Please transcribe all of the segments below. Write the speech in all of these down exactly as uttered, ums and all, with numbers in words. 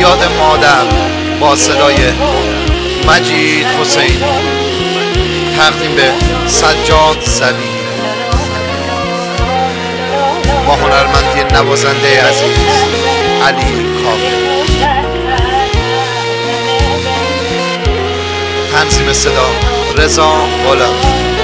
یاد مادر با صدای مجید حسین، تقدیم به سجاد زبی با هنرمندی نوازنده عزیز علی کامل. تنظیم صدا رضا غلام.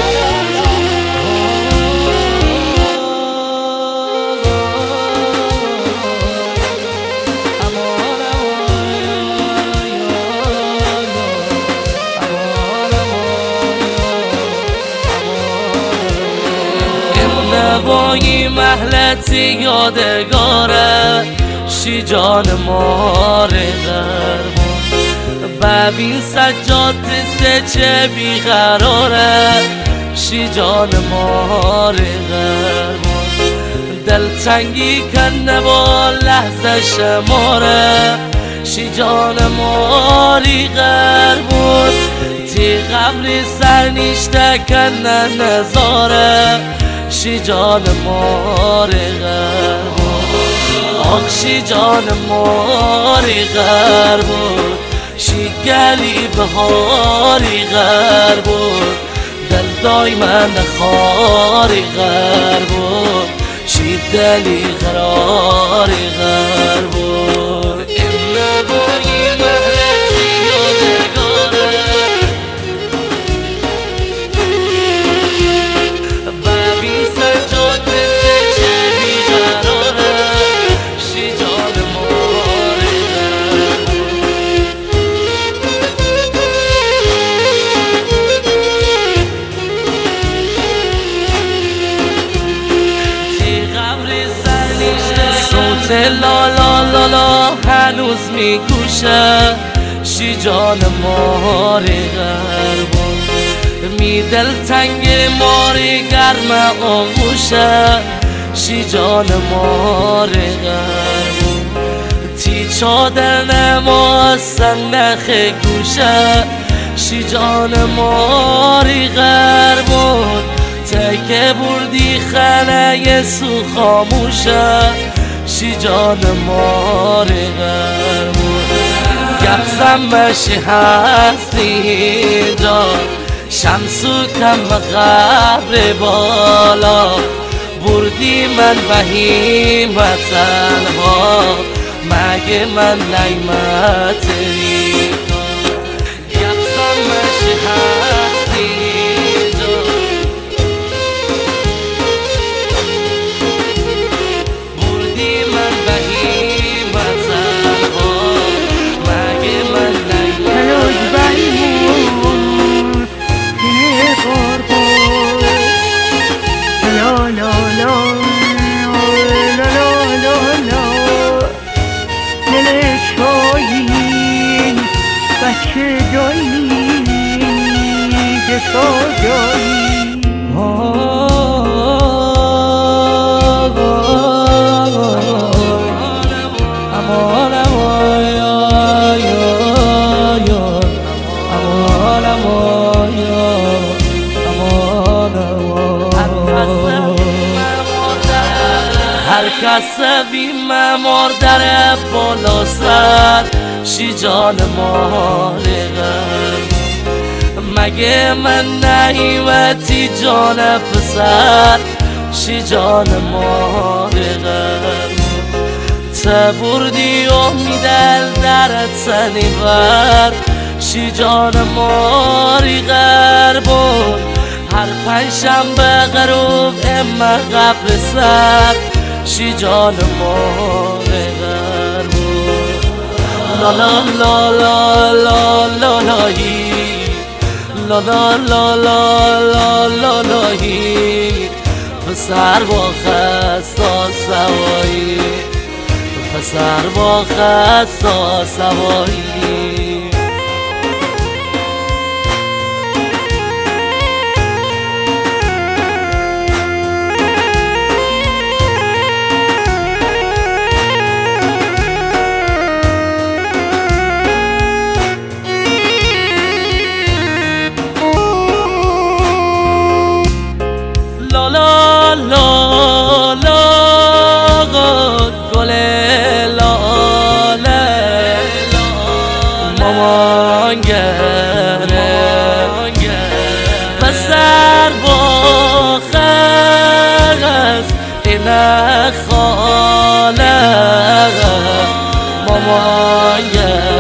نوایی محلتی یادگاره شیجان ماره درمان، ببین سجاد سه چه بیقراره شیجان ماره درمان، دلتنگی کنه با لحظه شماره شیجان ماری غربون، تی قبری سرنیشته کنه نزاره شیجان ماری غربون، آخ شیجان ماری غربون، شی گلی بهاری غربون، دل دایما خاری غربون، شی دلی قراری غربون. این نوایی محلتی یادگاره ببین سجاد سه چه بیقراره شیجان ماری صوت لا لا لا لا هنوز میگوشه شیجان ماری غربون، می دلتنگ ماری گرم آغوشه شیجان ماری غربون، تی چادر نماستن نخ گوشه شیجان ماری غربون، تکه بردی خانه سو خاموشه شیجان ماری غربون، گفزم مشی هستی جان شمسو کم قبر بالا، بردی من بهیمت تنها مگه من نعمتی گفزم مشی هستی بچه جایی دفا جایی امان امان یا یا یا امان امان یا امان امان هر کس بیم مردر بالا سر شیجان ماری غربون، مگه من نعیمتی جان پسر شیجان ماری غربون، تا بردی امیدل در تنی بر شیجان ماری غربون، هر پنجشنبه غروب اما قبر سر شیجان ماری غربون، لا لا لا لا لا لا لایی لا لا لا لا لا لا لایی، پسر با خستا سوایی پسر با خستا سوایی. لا گل لاله بسر با خرس این خاله مامان